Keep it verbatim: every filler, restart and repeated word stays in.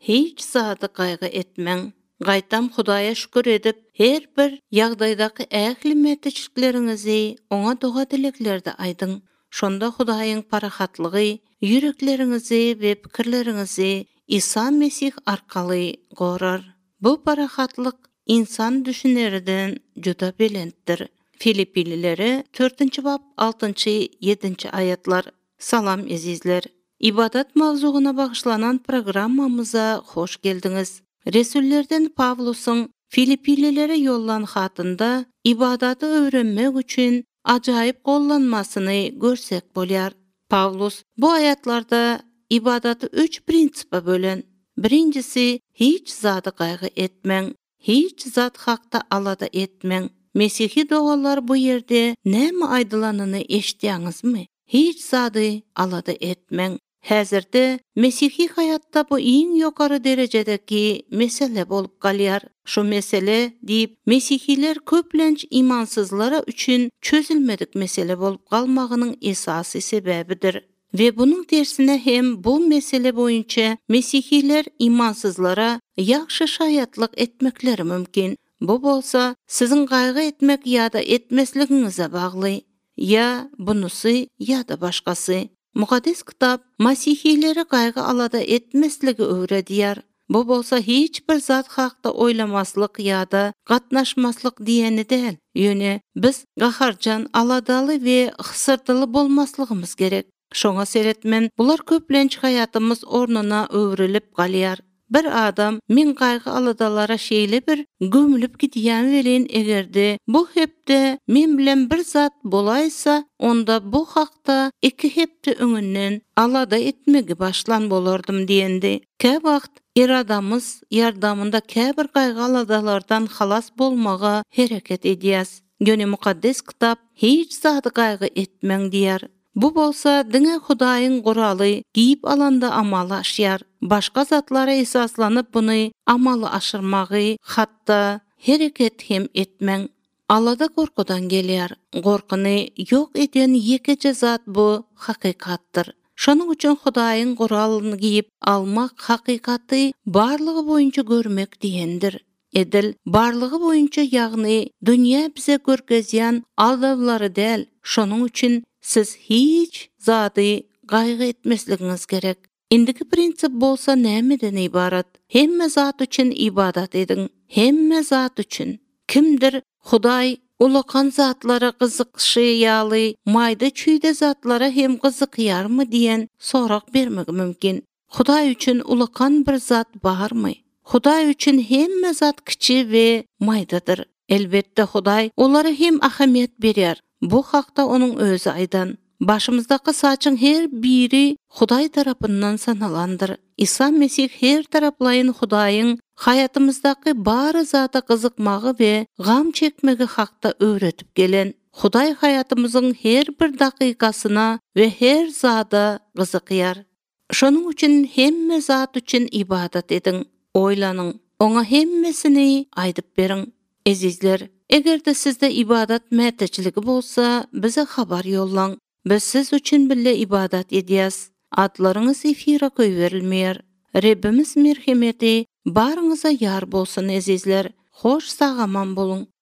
hiç zady gaýgy etmeň. Gaýtam Hudaýa şükür edip, her bir ýagdaýdaky ähli mäteçliklerinizi oňa doga dileklerde aýdyň. Şonda Hudaýyň parahatlygy, ýüreklerinizi we pikirlerinizi İsa Mesih arkaly gorar. Bu parahatlyk insan düşünerden juda belentdir. Filippililere dördünçi bab altıncı yedinci ayatlar. Salam ezizler. İbadat mavzuguna bagışlanan programmamıza hoş geldiňiz. Resullerden Pavlus'un Filippililere yollan hatında ibadatı öğrenmek üçün ajaýyp gollanmasyny görsek bolýar. Pavlus bu ayatlarda ibadatı üç prinsipe bölen. Birincisi, hiç zady gaýgy etmeň, hiç zat hakda alada etmeň. Mesihi dogalar bu yerde näme aýdylanyny eşitýäňizmi? Hiç zady alada etmeň. Häzirde Mesihi hayatda bu iň ýokary derejedeki mesele bolup galýar. Şu mesele diýip Mesihiler köplenç imansızlara üçün çözülmedik mesele bolup galmagynyň esasy sebäbidir. Ve bunun tersine hem bu mesele boýunça Mesihiler imansızlara ýaxşy şaýatlyk etmekleri mümkin. Bu bolsa siziň gaýgy etmek ýa-da etmesligiňize bagly. Ya bunusy ýa-da başgasy. Mukaddes kitap Masihilere gaýgy alada etmesligi öwredýär. Bu bolsa hiç bir zat hakda oylamaslyk ýa-da gatnaşmaslyk diýeni däl. Ýöne biz gaharjan, aladaly we hysyrdyly bolmaslygymyz gerek. Şoňa seretmen bular köplenç hayatymyz ornuna öwrilip galýar. Bir adam men gaýgy aladalara şeýle bir gömülüp gidýän welin egerde bu hepde men bilen bir zat bolaýsa onda bu hakda iki hepde öňünden alada etmegi başlan bolardym diýendi. Kä wagt iradamyz ýardamynda käbir gaýgy aladalardan halas bolmaga hereket edýäs. Ýöne mukaddes kitap hiç zady gaýgy etmeň diýär. Bu bolsa diňe Hudaýyň guraly giýip alanda amaly aşýar. Başga zatlara esaslanıp bunu amaly aşyrmagy, hatda hereket hem etmeň. Alada gorkudan gelýär. Gorkuny ýok eden ýekece zat bu hakykatdyr. Şonuň üçin Hudaýyň guralyny giýip almak hakykaty barlygy boýunça görmek diýendir. Edil barlygy boýunça ýagny dünýä bize görkezýän aldawlary däl. Şonuň üçin siz hiç zady gaýgy etmesligiňiz gerek. Indiki prinsip bolsa nämeden ibarat? Hemme zat üçin ibadat ediň. Hemme zat üçin. Kimdir Hudaý ulakan zatlara gyzykşy ýaly maýda çüýde zatlara hem gyzykýarmy diýen sorak bermek mümkin. Hudaý üçin ulakan bir zat barmy? Hudaý üçin hemme zat kiçi we maýdadyr. Elbetde Hudaý olara hem ahamiýet berýär. Bu hakda onun özü aýdan. Başymyzdaky saçyň her biri Hudaý tarapyndan sanalandyr. İsa Mesih her taraplayın Hudaýyň hayatymyzdaky bary zata gyzykmagy we gam çekmegi hakda öwretip gelen. Hudaý hayatymyzyň her bir dakykasyna we her zada gyzykýar. Şonuň üçin hemme zat üçin ibadat ediň. Oýlanyň, oňa hemmesini aýdyp beriň. Ezizler, egerde sizde ibadat mäteçiligi bolsa, bize habar yollaň. Biz siz üçün bille ibadat edýäs. Adlaryňyz efira köýberilmeýär. Rebbimiz merhemeti barıňyza ýar bolsun ezizler. Hoş sagaman bolun.